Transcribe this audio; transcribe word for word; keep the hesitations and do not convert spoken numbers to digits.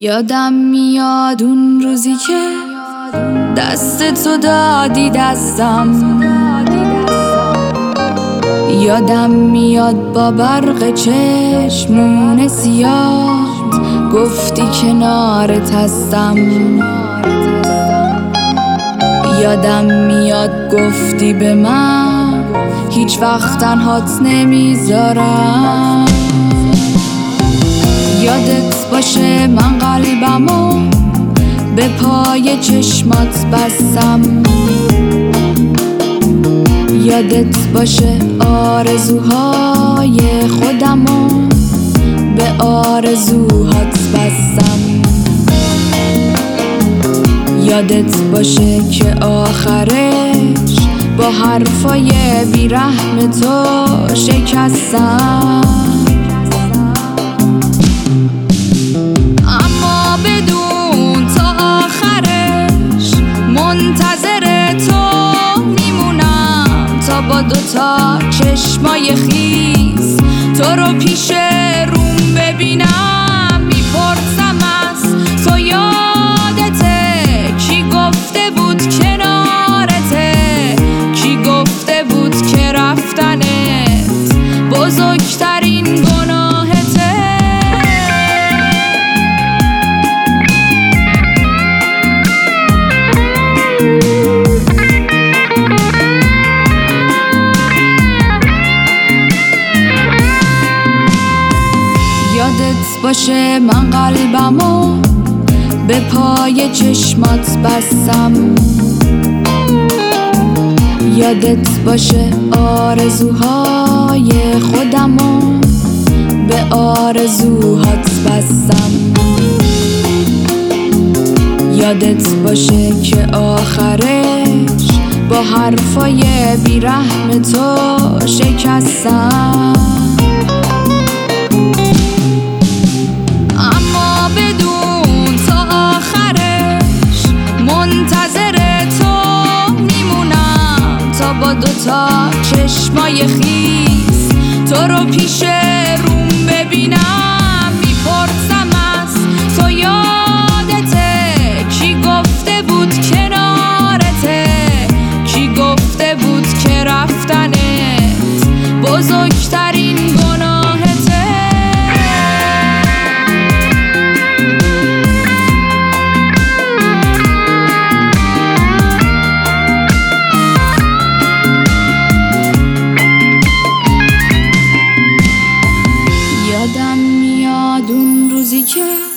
یادم میاد اون روزی که دست تو دادی دستم، یادم میاد با برق چشمون سیاه گفتی کنارت هستم، یادم میاد گفتی به من هیچ وقت تنهات نمیذارم. یادت باشه من قلبمو به پای چشمات بستم، یادت باشه آرزوهای خودمو به آرزوهات بستم، یادت باشه که آخرش با حرفای بیرحم تو شکستم. اما بدون تا آخرش منتظر تو میمونم، تا با دوتا چشمای خیس تو رو پیش روم ببینم. میپرسم از تو یادته کی گفته بود کنارته، کی گفته بود که رفتنت بزرگترین گناهته. یادت باشه من قلبمو به پای چشمات بستم، یادت باشه آرزوهای خودمو به آرزوهات بستم، یادت باشه که آخرش با حرفای بیرحم تو شکستم. اما بدون تا آخرش منتظر تو میمونم، تا با دوتا چشمای خیس تو رو پیش روم ببینم. میپرسم از تو یادته کی گفته بود کنارته، کی گفته بود که رفتنت بزرگترین گناهته. یادم میاد اون روزی که